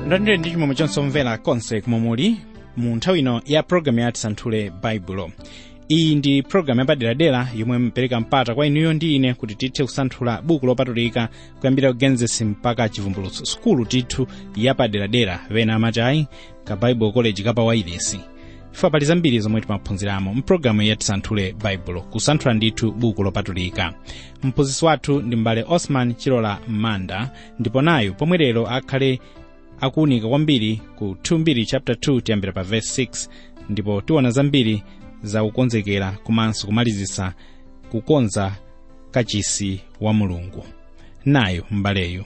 ndandire ndi chimwemwe chonse omvera konse kumwe muli mu nthawi ino ya programu ya tisanthule baibulo. Iyi ndi programu yapaderadera yomwe mpereka mpata kwa inuyo ndi ine kuti tithe kusanthula buku lopatulika kuyambira Genesis mpaka Chivumbulutso, sukulu tithu yapaderadera vena amati ka Bible College kapa wailesi. Ifa pali zambiri zomwe timaphunziramo mpulogalamu ya tisanthule baibulo, kusanthula ndithu buku lopatulika. Mphunzitsi wathu ndi mbale Osman Chilola Manda, ndipo nayo pomwe lero akhale akuunika kwambiri ku 2 chapter 2 tiyambira pa verse 6, ndipo tiona zambiri za kukonzekera komanso kumalizisa kukonza kachisi wa Mulungu. Nayo mbaleyo.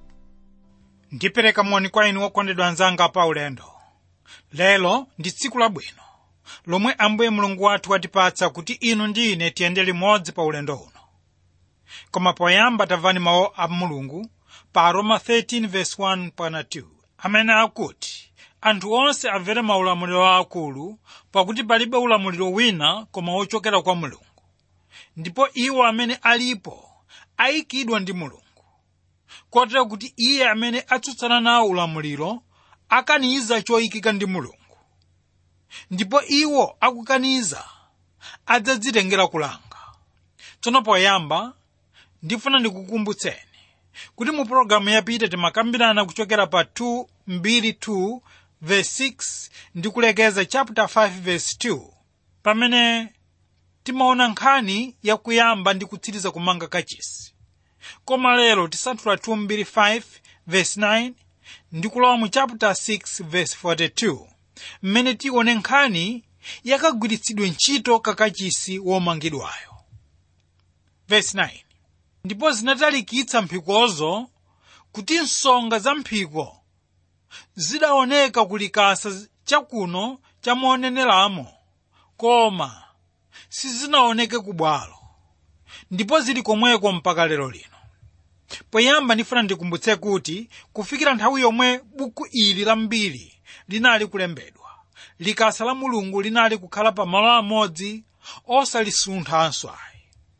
Ndipereka moni kwa inu okondedwa anzanga pa ulendo. Lelo ndi tsiku labwino lomwe Ambuye Mulungu wathu watipatsa kuti inu ndi ine tiyende limodzi pa ulendo uno. Koma poyamba tamvani mawu a Mulungu pa Roma 13 verse 1 pana 2, amene akuti anthu onse amvere maulamuliro aakulu, pakuti palibe ulamuliro wina koma wochokera kwa Mulungu, ndipo iwo amene alipo ayikidwa ndi Mulungu. Kotero kuti iye amene atsutsana nawo ulamuliro akaniza choyikika ndi Mulungu, ndipo iwo akukaniza adzadzitengera kulanga. Tsono poyamba ndifuna ndikukumbutseni kuti mu programu yapita timakambirana kuchokera pa 2:2 verse 6 ndi kulekeza chapter 5 verse 2, pamene timaona nkhani yakuyamba ndi kutsiriza kumanga kachisi. Koma lero tisanthula 2:5 verse 9 ndi kulowa mu chapter 6 verse 42, mmene tione nkhani yakagwiritsidwe ntchito kakachisi womangidwayo. Verse 9, ndipo zinatalikitsa mphikozo kuti nsonga za mphiko zidaoneka kulikasa chakuno chamoneneramo, koma sizinaoneke ku bwalo, ndipo zili komweko mpaka lero lino. Poyamba ndifuna ndikumbutse kuti kufikira nthawi yomwe buku ili la mbiri linali kulembedwa, likasa la Mulungu linali kukhala pa malo amodzi osalisunthanso ayi.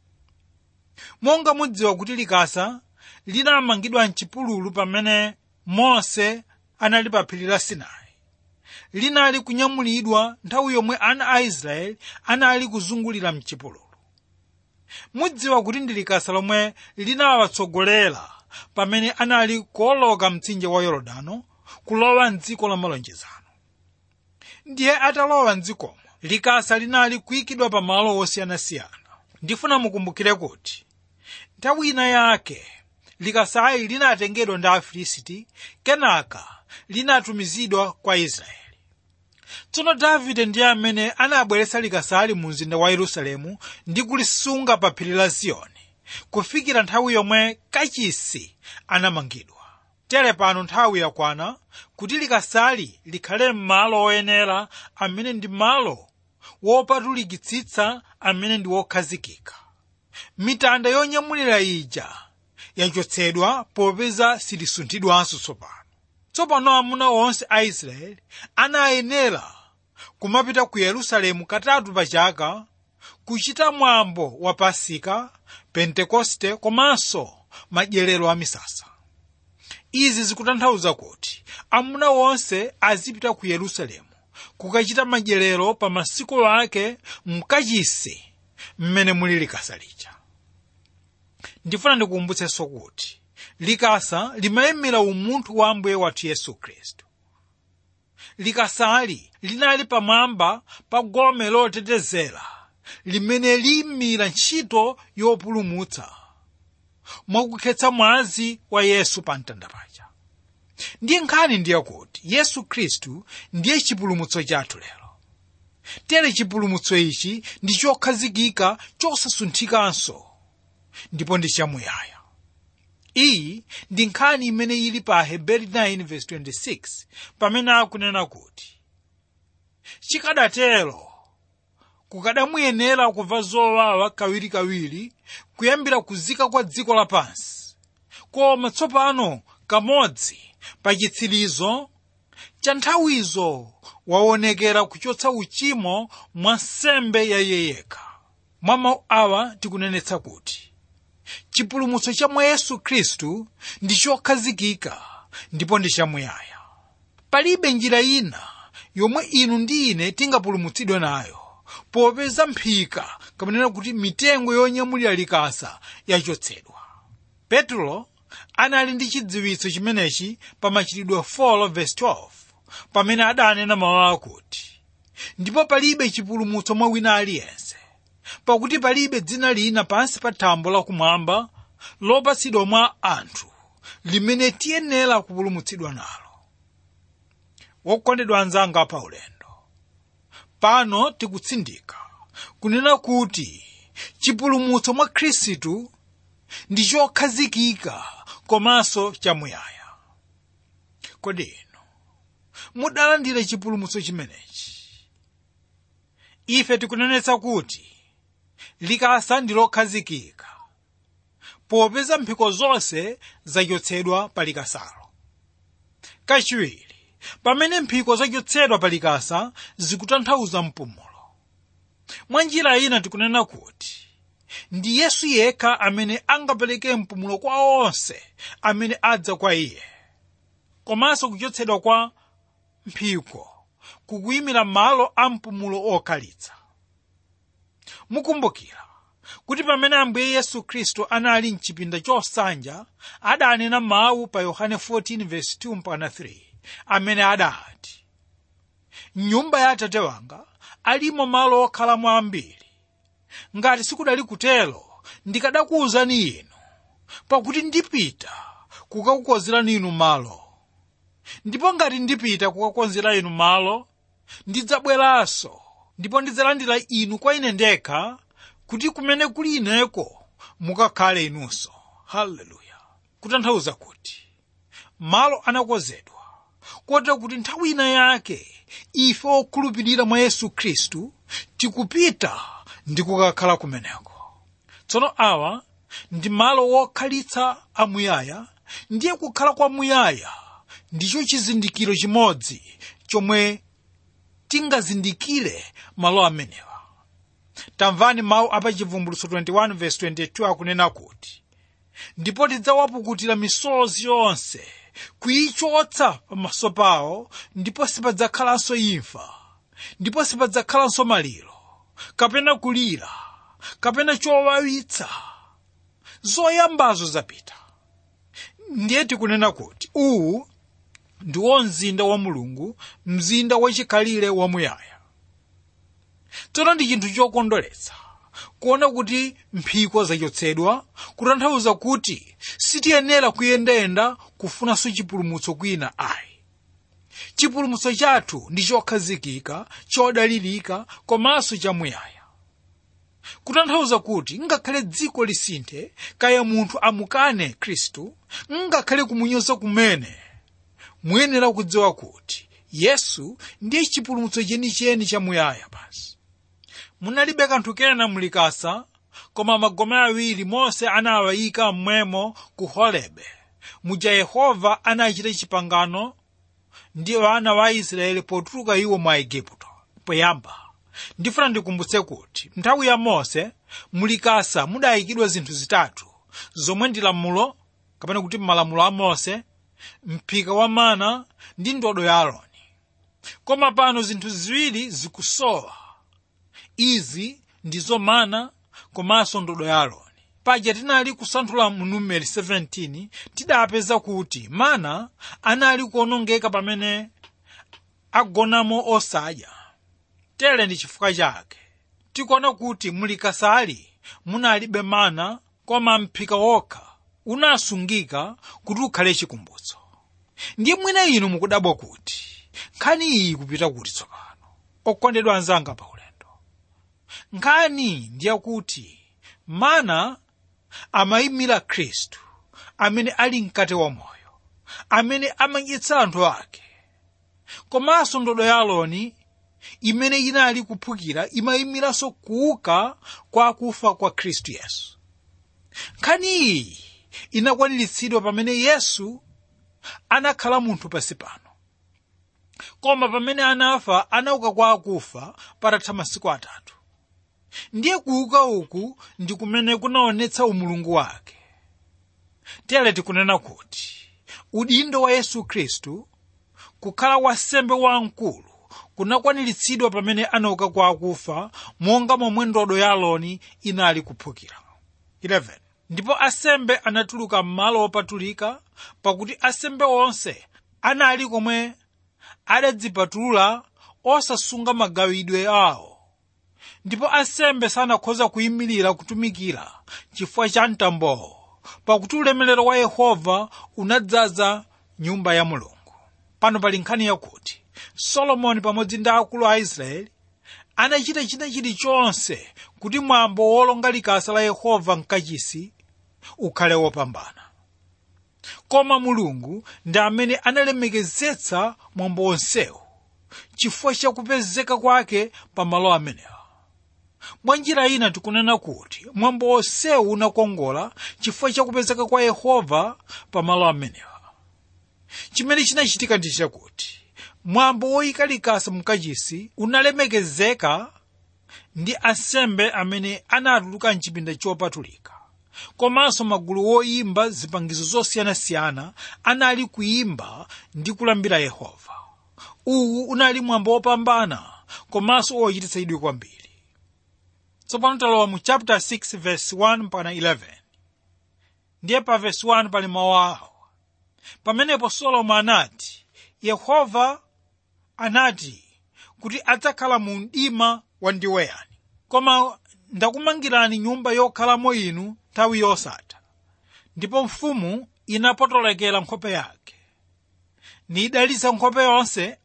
Monga mudziwa kuti likasa linamangidwa m'chipululu pamene Mose anali pa phiri la Sinai, linali kunyamulidwa nthawi yomwe ana a Israeli anali kuzungulira m'chipululu. Mudziwa kuti ndi likasa lomwe linawatsogolera pamene anali kuwoloka mtsinje wa Yorodano kulowa m'dziko la malonjezano. Ndiye atalowa m'dzikomo, likasa linali kuyikidwa pa malo osiyanasiyana. Ndifuna mukumbukire kuti nthawi ina yake likasali linatengedwa ndi Afilisti, kenaka linatumizidwa kwa Israeli. Tsono Davide ndiye amene anabweretsa likasali mu mzinda wa Yerusalemu ndi kulisunga pa phiri la Ziyoni kufikira nthawi yomwe kachisi anamangidwa. Tere pano nthawi yakwana kuti likasali likhale m'malo oyenera, amene ndi malo wopatulikitsitsa, amene ndi wokhazikika. Mitanda yonyamulira ija yachotsedwa popeza silisunthidwanso tsopano. Tsopano amuna onse a Israeli anayenera kumapita ku Yerusalemu katatu pa chaka kuchita mwambo wa Pasika, Pentekoste komanso madyerero a misasa. Izi zikutanthauza kuti amuna onse azipita ku Yerusalemu kukachita madyerero pa masiku ake mkachisi mmene muli likasa lija. Ndifuna ndikukumbutsenso kuti likasa limayimira umunthu wa Ambuye wathu Yesu Khristu. Likasali linali pamwamba pa gome lotetezera limene limira ntchito yopulumutsa mwakukhetsa mwazi wa Yesu pa mtanda paja. Ndiye nkhani ndiye kuti Yesu Khristu ndiye chipulumutso chathu lero. Tere chipulumutso ichi ndi chokhazikika, chosasunthikanso, ndipo ndi chamuyaya. Iyi ndi nkhani imene ili pa Hebrew 9 verse 26, pamene akunena kuti chikadatero kukadamuyenera kumva zowawa kawirikawiri kuyambira kuzika kwa dziko lapansi, koma tsopano kamodzi pa chitsirizo cha nthawizo waonekera kuchotsa uchimo mwa nsembe ya Iye yekha. Mwa mawu awa tikunenetsa kuti chipulumutso cha mwa Yesu Khristu ndi chokhazikika ndipo ndi chamuyaya. palibe njira ina yomwe inu ndi ine tingapulumutsidwe nayo popeza mphika kapena kuti mitengo yonyamulira likasa yachotsedwa. Petro anali ndi chidziwitso chimenechi pa Machitidwe 4:12 pamene adanena mawu akuti, ndipo palibe chipulumutso mwa wina aliyense, pakuti palibe dzina lina pansi pa thambo lakumwamba lopatsidwa mwa anthu limene tiyenera kupulumutsidwa nalo. Wokondedwa anzanga pa ulendo, pano tikutsindika kunena kuti chipulumutso mwa Khristu ndi chokhazikika komanso chamuyaya. Kodi inu mudalandira chipulumutso chimenechi? Ife tikunenetsa kuti likasa ndi lokhazikika popeza mphiko zonse zachotsedwa pa likasalo. Kachiwiri, pamene mphiko zachotsedwa pa likasa zikutanthauza mpumulo. Mwa njira ina tikunena kuti ndi Yesu yekha amene angapereke mpumulo kwa onse amene adza kwa iye. Komanso kuchotsedwa kwa mphiko kukuyimira malo a mpumulo okhalitsa. Mukumbukira kuti pamene Ambuye Yesu Khristu anali mchipinda chosanja adanena mawu pa Yohane 14:2-3 amene adati, nyumba ya Atate wanga alimo malo okhalamo ambiri. Ngati sikudali kutero ndikadakuwuzani inu, pakuti ndipita kukakukonzerani inu malo. Ndipo ngati ndipita kukakonzera inu malo, ndidzabweranso ndipo ndidzalandira inu kwa ine ndekha, kuti kumene kuli ineko mukakhale inunso. Haleluya! Kutanthauza kuti malo anakonzedwa kotero kuti nthawi ina yake ife okhulupirira mwa Yesu Khristu tikupita ndi kukakhala kumeneko. Tsono awa ndi malo wokhalitsa amuyaya, ndiye kukhala kwa muyaya ndicho chizindikiro chimodzi chomwe tingazindikire malo amenewa. Tamvani mawu apa Chivumbulutso 21:22 akunena kuti, ndipo tidzawapukutira misozi yonse kuyichotsa pamaso pawo, ndipo sipadzakhalanso imfa, ndipo sipadzakhalanso maliro, kapena kulira, kapena chowawitsa. Zoyambazo zapita. Ndiye tikunena kuti uwu ndiwo mzinda wa Mulungu, mzinda wachikhalire wamuyaya. Tsono ndi chinthu chokondweretsa kuona kuti mphiko zachotsedwa, kutanthauza kuti sitiyenera kuyendayenda kufunanso chipulumutso kwina ayi. Chipulumutso chathu ndi chokhazikika, chodalirika, komanso chamuyaya. Kutanthauza kuti ngakhale dziko lisinthe, kaya munthu amukane Khristu, ngakhale kumunyoza kumene, muyenera kudziwa kuti Yesu ndiye chipulumutso chenicheni chamuyaya basi. Munalibe kanthu kena mulikasa, koma magome awiri Mose anawayika mmwemo ku Horebe, muja Yehova anachita pangano ndi wana wa Israeli potuluka iwo mwa Igupto. Poyamba ndifuna ndikumbutse kuti nthawi ya Mose mulikasa mudayikidwa zinthu zitatu zomwe ndi lamulo, kapena kuti malamulo a Mose, mphika wa mana ndi ndodo ya Aaroni. Koma pano zinthu ziwiri zikusowa. Izi ndizo mana komanso ndodo ya Aaroni. Paja tinali kusanthula mu Numeri 17 tidapeza kuti mana anali kuonongeka pamene agonamo osadya. Tere ndi chifukwa chake tikuona kuti mulikasali munalibe mana, koma mphika wokha unasungika kuti ukhale chikumbutso. Ndiye mwina inu mukudabwa kuti nkhani iyi kupita kuti tsopano. Okondedwa anzanga pa ulendo, nkhani ndiye kuti mana amayimira Khristu amene ali mkate wa moyo, amene amadyetsa anthu ake. Komanso ndodo ya Aaroni imene inali kuphukira imayimiranso kuuka kwa akufa kwa Khristu Yesu. Nkhani iyi inakwaniritsidwa pamene Yesu anakhala munthu pansi pano. Koma pamene anafa anauka kwa akufa patatha masiku 3. Ndiye kuuka uku ndi kumene kunaonetsa umulungu wake. Tere tikunena kuti udindo wa Yesu Khristu kukhala wansembe wamkulu kunakwaniritsidwa pamene anauka kwa akufa, monga momwe ndodo ya Aaroni inali kuphukira. 11. Ndipo asembe anatuluka m'malo wopatulika, pakuti asembe onse anali komwe adadzipatula osasunga magawidwe awo. Ndipo asembe sanakhoza kuyimirira kutumikira chifukwa cha mtambowo, pakuti ulemerero wa Yehova unadzaza nyumba ya Mulungu. Pano pali nkhani yakuti Solomoni pamodzi ndi akulu a Israeli anachita china chilichonse kuti mwambo wolonga likasa la Yehova mkachisi ukhale wopambana. Koma Mulungu ndi amene analemekezetsa mwambo wonsewu chifukwa cha kupezeka kwake pa malo amenewa. Mwa njira ina tikunena kuti mwambo wonsewu unakongola chifukwa cha kupezeka kwa Yehova pa malo amenewa. Chimene chinachitika ndi chakuti mwambo woyika likasa mkachisi unalemekezeka ndi ansembe amene anatuluka mchipinda chopatulika. Komanso magulu woyimba zipangizo zosiyanasiyana anali kuyimba ndi kulambira Yehova. Uwu unali mwambo wopambana komanso wochititsa chidwi kwambiri. Tsopano talowa mu chapter 6 verse 1 mpaka 11. Ndiye pa verse 1 pali mawu awa. Pamenepo Solomoni anati, Yehova anati kuti adzakhala mu mdima wandiweyani, koma ndakumangirani nyumba yokhalamo inu nthawi yosatha. Ndipo mfumu inapotolekera nkhope yake. Nidalitsa nkhope yonse,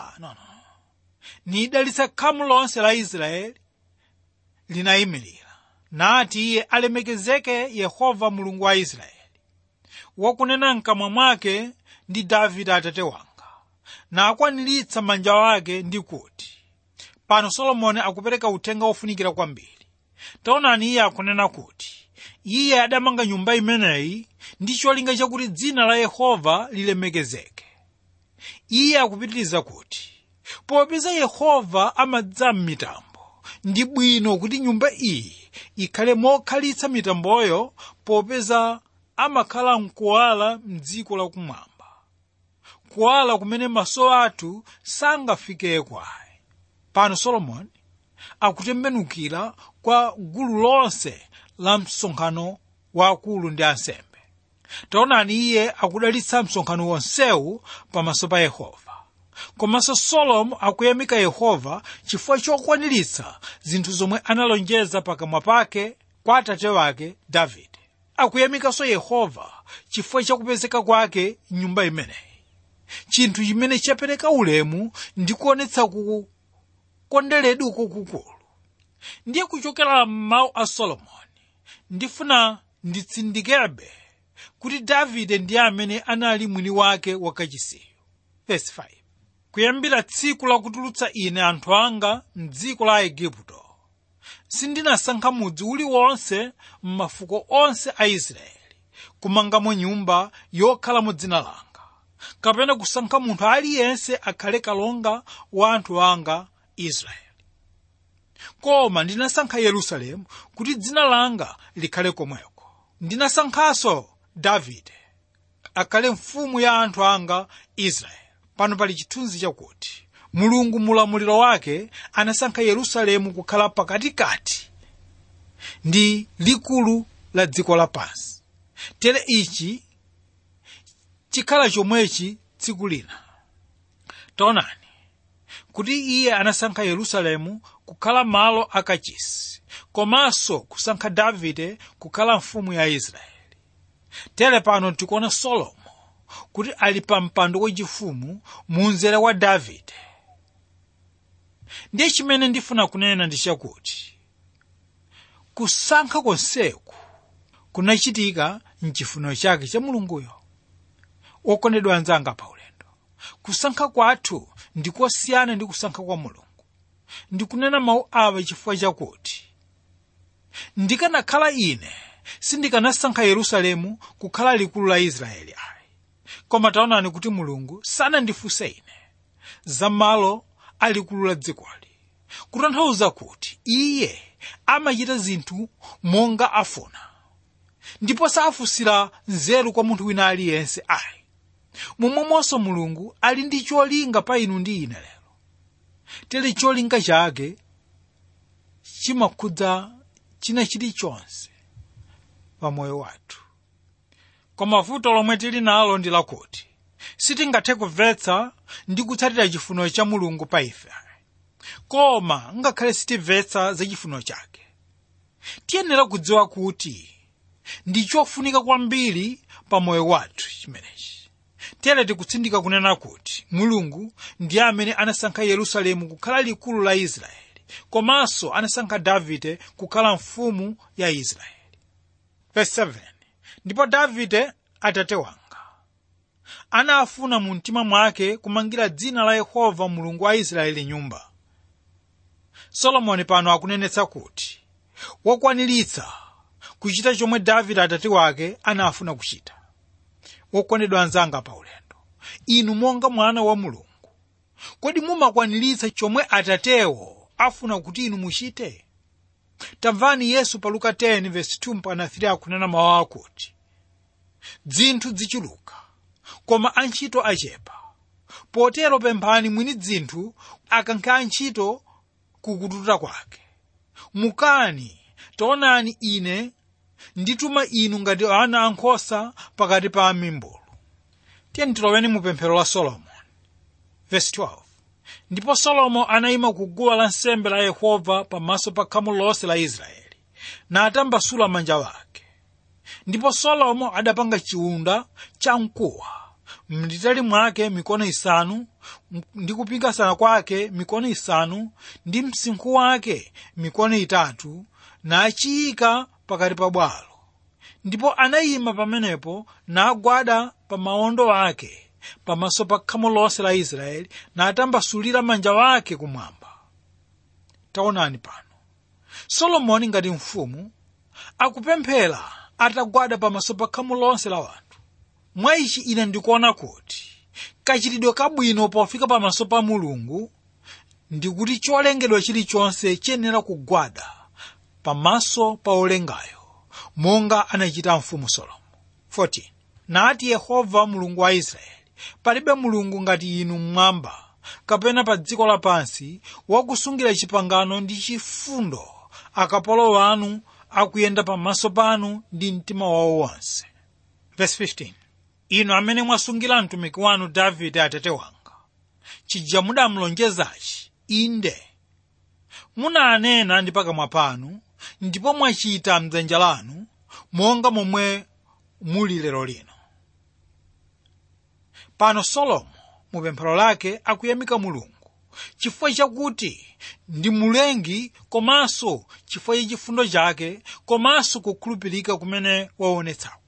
nidalitsa khamu lonse la Israeli linayimirira. Nati iye alemekezeke Yehova Mulungu wa Israeli, wakunena mkamwa mwake ndi Davide atate wanga, na akwaniritsa manja wake ndi kuti. Pano Solomoni akupereka uthenga wofunikira kwambiri. Taonani iye akunena kuti iye adamanga nyumba imeneyi ndi cholinga chakuti dzina la Yehova lilemekezeke. Iye akupitiriza kuti popeza Yehova amadza m'mitambo, ndi bwino kuti nyumba iyi ikhale mokhalitsa mitamboyo, popeza amakhala mkuwala m'dziko lakumwamba, kuwala kumene maso athu sangafike kwaye. Pano Solomoni akutembenukira kwa gulu lonse la msonkhano wa akulu ndi ansembe. Taonani iye akudalitsa msonkhano wonsewu pamaso pa Yehova. Komanso Solomoni akuyamika Yehova chifukwa chokwaniritsa zinthu zomwe analonjeza pakamwa pake kwa atate wake Davide. Akuyamikanso Yehova chifukwa chakupezeka kwake nyumba imeneyi, chinthu chimene chapereka ulemu ndi kuonetsa kukondweredwa kwakukulu. Ndiye kuchokera m'mawu a Solomoni ndifuna nditsindikebe kuti Davide ndiye amene anali mwini wake wakachisiyo. Verse 5. Kuyambira tsiku lakutulutsa ine anthu anga m'dziko la Igupto, sindinasankha mudzi uliwonse m'mafuko onse a Israeli kumangamo nyumba yokhalamo dzina langa, kapena kusankha munthu aliyense akhale kalonga wa anthu anga Israeli. Koma ndinasankha Yerusalemu kuti dzina langa likhale komweko. Ndinasankhanso Davide akhale mfumu ya anthu anga Israeli. Pano pali chithunzi chakuti Mulungu mulamuliro wake anasankha Yerusalemu kukhala pakatikati ndi likulu la dziko lapansi. Tere ichi chikhala chomwechi tsiku lina. Taonani kuti iye anasankha Yerusalemu kukhala malo akachisi, komanso kusankha Davide kukhala mfumu ya Israeli. Tere pano tikuona Solomoni kuti ali pa mpando wachifumu mu mzere wa Davide. Ndiye chimene ndifuna kunena ndi chakuti kusankha konseku kunachitika m'chifuniro chake cha Mulunguyo. Okondedwa anzanga pa ulendo, kusankha kwathu ndikosiyana ndi kusankha kwa Mulungu. Ndikunena mawu awa chifukwa chakuti ndikanakhala ine sindikanasankha Yerusalemu kukhala likulu la Israeli ayi. Koma taonani kuti Mulungu sanandifunse ine za malo alikulu la dzikoli, kutanthauza kuti iye amachita zinthu monga afuna, ndipo safunsira nzeru kwa munthu wina aliyense ayi. momwemonso mulungu ali ndi cholinga pa inu ndi ine lero. Tere cholinga chake chimakhudza china chilichonse pa moyo wathu. Koma vuto lomwe tili nalo ndi lakuti sitingathe kumvetsa ndi kutsatira chifuniro cha mulungu pa ife. Koma ngakhale sitimvetsa za chifuniro chake, tiyenera kudziwa kuti ndi chofunika kwambiri pa moyo wathu chimenechi. Tere tikutsindika kunena kuti mulungu ndiye amene anasankha Yerusalemu kukhala likulu la Israeli, komanso anasankha Davide kukhala mfumu ya Israeli. Verse 7. Ndipo Davide atate wanga anafuna mu mtima mwake kumangira dzina la Yehova Mulungu wa Israeli nyumba. Solomoni pano akunenetsa kuti wakwaniritsa kuchita chomwe Davide atate wake anafuna kuchita. Wokondedwa anzanga pa ulendo, inu monga mwana wa Mulungu, kodi mumakwaniritsa chomwe atatewo afuna kuti inu muchite? Tamvani Yesu pa Luka 10 verse 2-3 akunena mawu akuti dzinthu zichuluka koma antchito achepa. Potero pemphani mwini dzinthu akankhe antchito kukututa kwake. Mukani, taonani ine ndituma inu ngati ana ankhosa pakati pa mimbulu. Tiyeni tiloweni mu pemphero la Solomoni. Verse 12. Ndipo Solomo anayima ku guwa lansembe la Yehova pamaso pa khamu lonse la Israeli, natambasula manja wake. Ndipo Solomo adapanga chiwunda cha mkuwa, mlitali mwake mikono 5, ndi kupingasana kwake mikono 5, ndi msinkhu wake mikono 3, nachiyika pakati pa bwalo. Ndipo anayima pamenepo nagwada pa mawondo ake pamaso pa khamu lonse la Israeli, natambasulira manja wake kumwamba. Taonani pano Solomoni ngati mfumu akupemphera atagwada pamaso pa khamu lonse la wanthu. Mwa ichi ine ndikuona kuti kachitidwe kabwino pofika pamaso pa Mulungu ndi kuti cholengedwa chilichonse chiyenera kugwada pamaso pa olengayo, monga anachita mfumu Solomo. 14. Nati Yehova Mulungu wa Israeli, palibe mulungu ngati inu mmwamba kapena pa dziko lapansi, wakusungira chipangano ndi chifundo akapolo wanu akuyenda pamaso panu ndi mtima wawo wonse. Verse 15. Inu amene mwasungira mtumiki wanu Davide atate wanga chija mudamulonjezachi, inde munanena ndi pakamwa panu, ndipo mwachita mdzanja lanu monga momwe muli lero lino. Pano Solomo mu pemphero lake akuyamika Mulungu chifukwa chakuti ndi mulengi, komanso chifukwa cha chifundo chake, komanso kukhulupirika kumene waonetsaku.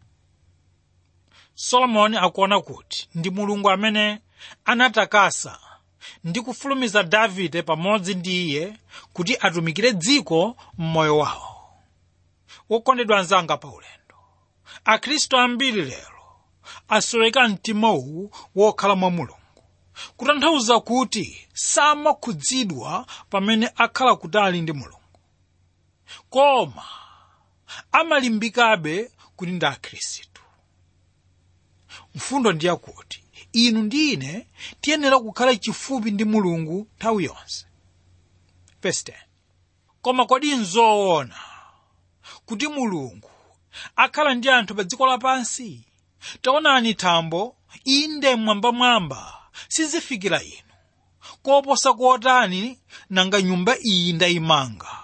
Solomoni akuona kuti ndi Mulungu amene anatakasa ndi kufulumiza Davide pamodzi ndi iye kuti atumikire dziko mmoyo wawo. Wokondedwa anzanga pa ulendo, Akhristu ambiri lero asoweka mtima uwu wokhala mwa Mulungu, kutanthauza kuti samakhudzidwa pamene akhala kutali ndi Mulungu, koma amalimbikabe kuti ndi Akhristu. Mfundo ndi yakuti inu ndi ine tiyenera kukhala chifupi ndi Mulungu nthawi yonse. Verse 10. Koma kodi nzoona kuti Mulungu akhala ndi anthu pa dziko lapansi? Taonani thambo, inde mwambamwamba sizifikira inu, koposa kotani nanga nyumba iyi ndayimanga.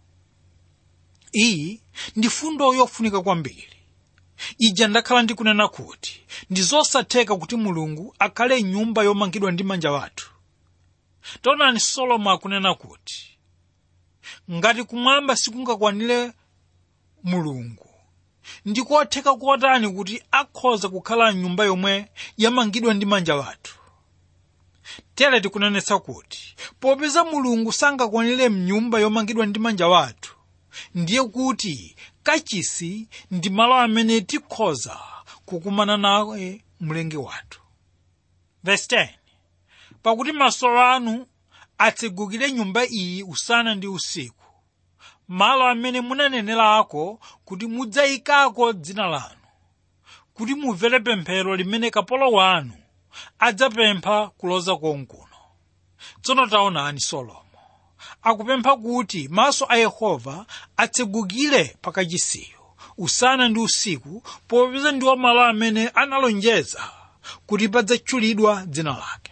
Iyi ndi fundo yofunika kwambiri. Ija ndakhala ndikunena kuti ndi zosatheka kuti Mulungu akhale nyumba yomangidwa ndi manja wathu. Taonani Solomo akunena kuti ngati kumwamba sikungakwanire Mulungu, ndikotheka kotani kuti akhoza kukhala nyumba yomwe yamangidwa ndi manja wathu. Tere tikunenetsa kuti popeza Mulungu sangakwanire mnyumba yomangidwa ndi manja wathu, ndiye kuti kachisi ndi malo amene tikhoza kukumana nawe mlengi wathu. Verse 10. Pakuti maso anu atsegukire nyumba iyi usana ndi usiku, malo amene munanenerako kuti mudzayikako dzina lanu, kuti mumvere pemphero limene kapolo wanu adzapempha kuloza konkuno. Tsono taonani Solomo akupempha kuti maso a Yehova atsegukire pa kachisiyo usana ndi usiku, popeza ndiwo malo amene analonjeza kuti padzatchulidwa dzina lake.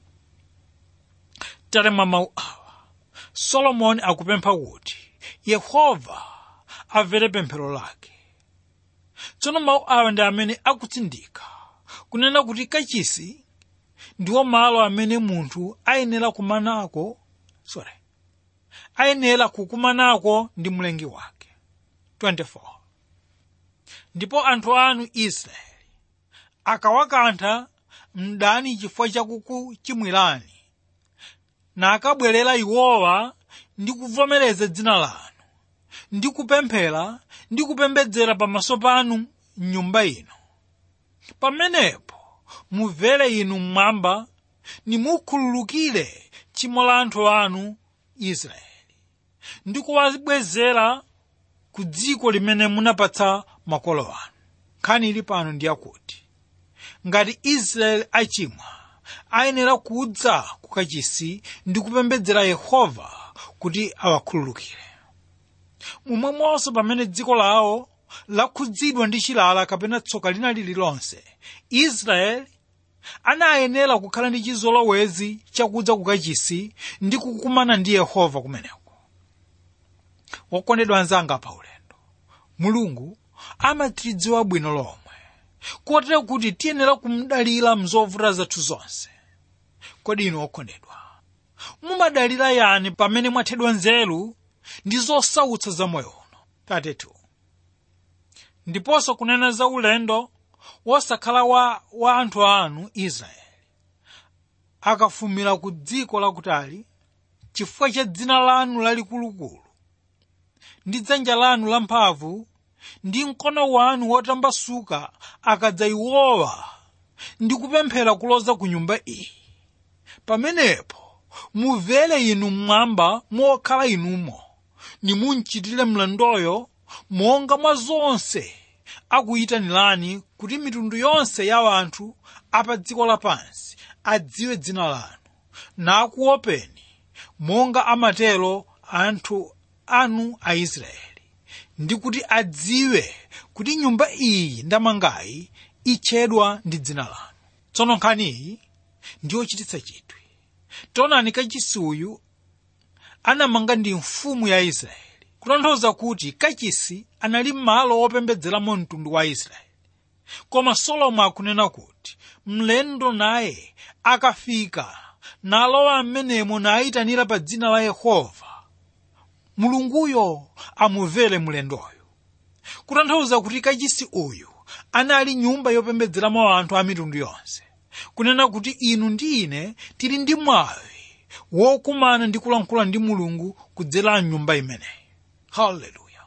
Tere mwa mawu awa Solomoni akupempha kuti Yehova amvere pemphero lake. Tsono mawu awa ndi amene akutsindika kunena kuti kachisi ndiwo malo amene munthu ayenera kukumanako ndi mlengi wake. 24. Ndipo anthu anu Israeli akawakantha mdani chifukwa chakukuchimwirani, nakabwerera iwowa ndi kuvomereza dzina lanu, ndi kupemphera ndi kupembedzera pamaso panu m'nyumba ino, pamenepo mumvere inu mmwamba nimukhululukire tchimo la anthu anu Israeli, ndi kuwabwezera ku dziko limene munapatsa makolo anu. Nkhani ili pano ndi yakuti ngati Israeli achimwa ayenera kudza ku kachisi ndi kupembedzera Yehova kuti awakhululukire. Momwemonso pamene dziko lawo lakhudzidwa ndi chilala kapena tsoka lina lililonse, Israeli anayenera kukhala ndi chizolowezi chakudza ku kachisi ndi kukumana ndi Yehova kumeneko. Wokondedwa anzanga pa ulendo, Mulungu amatidziwa bwino lomwe, kotero kuti tiyenera kumdalira mzovuta zathu zonse. Kodi inu okondedwa, mumadalira yani pamene mwathedwa nzeru ndi zosautsa za moyo uno? 32. Ndiponso kunena za ulendo wosakhala wa anthu anu Israeli akafumira ku dziko lakutali chifukwa cha dzina lanu lalikulukulu ndi dzanja lanu lamphamvu ndi mkono wanu wotambasuka, akadza iwowa ndi kupemphera kuloza ku nyumba iyi, pamenepo mumvere inu mmwamba mokhala inumo, nimunchitire mlandoyo monga mwa zonse akuyitanirani, kuti mitundu yonse ya anthu apa dziko lapansi adziwe dzina lanu, nakuopeni monga amatero anthu anu a Israeli, ndi kuti adziwe kuti nyumba iyi ndamangayi itchedwa ndi dzina lanu. Tsono nkhani iyi ndiyochititsa chidwi. Taonani kachisi uyu anamanga ndi mfumu ya Israeli, kutanthauza kuti kachisi anali malo wopembedzeramo mtundu wa Israeli. Koma Solomo akunena kuti mlendo naye akafika nalowa m'menemo nayitanira pa dzina la Yehova, Mulunguyo amumvere mlendoyo. Kutanthauza kuti kachisi uyu anali nyumba yopembedzeramo anthu a mitundu yonse, kunena kuti inu ndi ine tili ndi mwayi wokumana ndi kulankhula ndi Mulungu kudzera nyumba imeneyi. Hallelujah.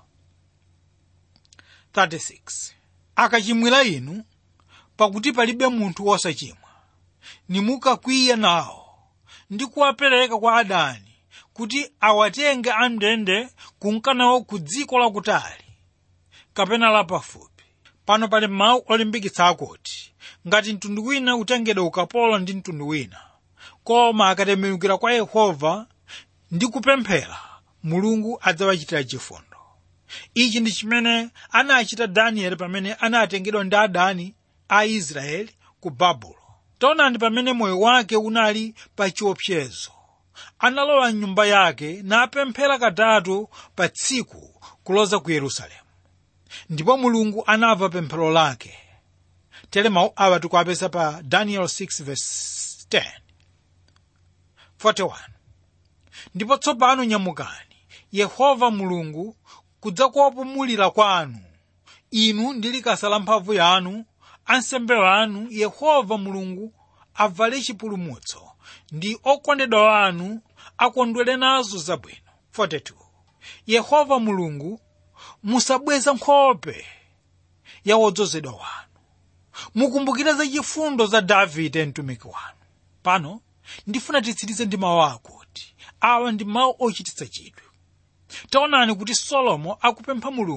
36. Akachimwira inu, pakuti palibe munthu wosachimwa, nimukakwiya nawo ndi kuwapereka kwa adani kuti awatenge amndende kunkanawo ku dziko lakutali kapena lapafupi. Pano pali mawu olimbikitsa akuti ngati mtundu wina utengedwa ukapolo ndi mtundu wina, koma akatembenukira kwa Yehova ndi kupemphera, Mulungu adzawachitira chifundo. Ichi ndi chimene anachita Danieli pamene anatengedwa ndi adani a Israeli ku Babulo. Taonani pamene moyo wake unali pa chiopsezo, analowa m'nyumba yake napemphera katatu pa tsiku kuloza ku Yerusalemu, ndipo Mulungu anamva pemphero lake. Tere mawu awa tikuwapeza pa Daniel 6:10. 41. Ndipo tsopano nyamukani, Yehova Mulungu kudza kuwapumulira kwanu, inu ndi likasa la mphamvu yanu, ansembe wanu Yehova Mulungu avale chipulumutso, ndi okondedwa wanu akondwere nazo zabwino. 42. Yehova Mulungu musabweza nkhope ya wodzozedwa wanu, mukumbukire za chifundo za Davide mtumiki wanu. Pano ndifuna titsirize ndi mawu akuti awa ndi mawu ochititsa chidwi. Taonani kuti Solomo akupempha Mulungu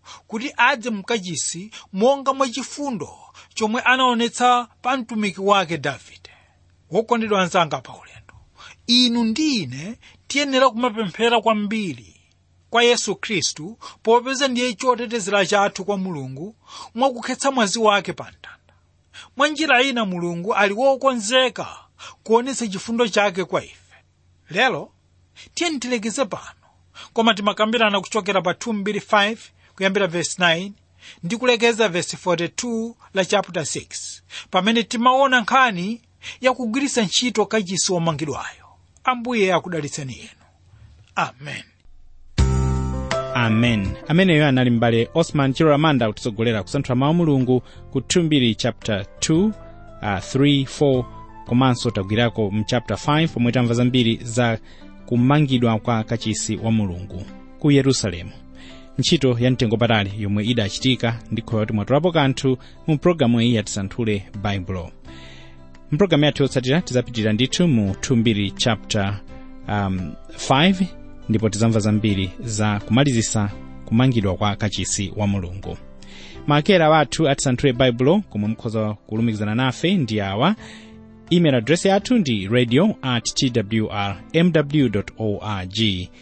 kuti adze mkachisi monga mwachifundo chomwe anaonetsa pa mtumiki wake Davide. Wokondedwa anzanga pa ulendo, inu ndi ine tiyenera kumapemphera kwambiri kwa Yesu Khristu, popeza ndiye chotetezera chathu kwa Mulungu mwakukhetsa mwazi wake pa mtanda. Mwa njira ina Mulungu ali wokonzeka kuonetsa chifundo chake kwa ife. Lero tiyeni tilekeze pano, koma timakambirana kuchokera pa 2:5 kuyambira verse 9 ndi kulekeza verse 42 la chapter 6, pamene timaona nkhani ya kugwiritsa ntchito kachisi womangidwayo. Ambuye akudalitseni inu. Amen. Amen. Ameneyo anali mbale Osman Chiramanda kutitsogolera kusanthula mawu Mulungu ku 2 chapter 2, 3, 4 komanso tagwirako mu chapter 5 pomwe tamva zambiri za kumangidwa kwa kachisi wa Mulungu ku Yerusalemu. Ntchito ya mtengo patali yomwe idachitika ndikhoya kuti mwatulapo kanthu mu programu iyi yatisanthule baibulo. Mpulogalamu yathu yotsatira tizapitirira ndithu mu 2 chapter 5 ndipo tizamva zambiri za kumalizisa kumangidwa kwa kachisi wa Mulungu. Maakera wathu atisanthule baibulo komwe mukhoza kulumikizana nafe ndi awa. Email address yathu ndi radio@twrmw.org,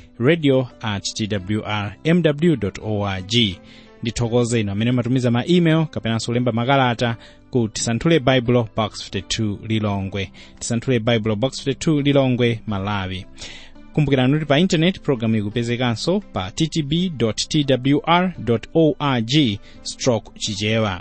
radio@twrmw.org. Ndithokoze inu amene matumiza ma email kapenanso kulemba makalata ku Tisanthule Bible Box 52 Lilongwe, Tisanthule Bible Box 52 Lilongwe, Malawi. Kumbukirani kuti pa internet programu ikupezekanso pa ttb.twr.org/chichewa,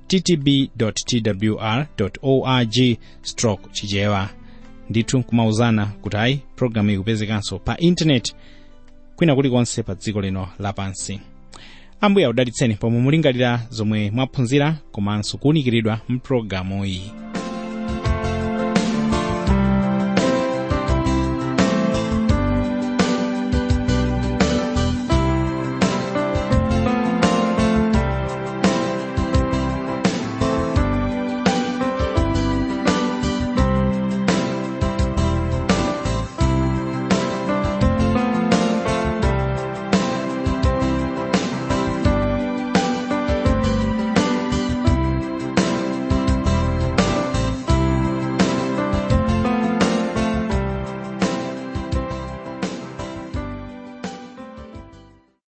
ttb.twr.org/chichewa. Ndithu kumauzana kuti ayi programu ikupezekanso pa internet kwina kulikonse pa dziko lino lapansi. Ambuye akudalitseni pomwe mulingalira zomwe mwaphunzira komanso kuwunikiridwa mpulogalamu iyi.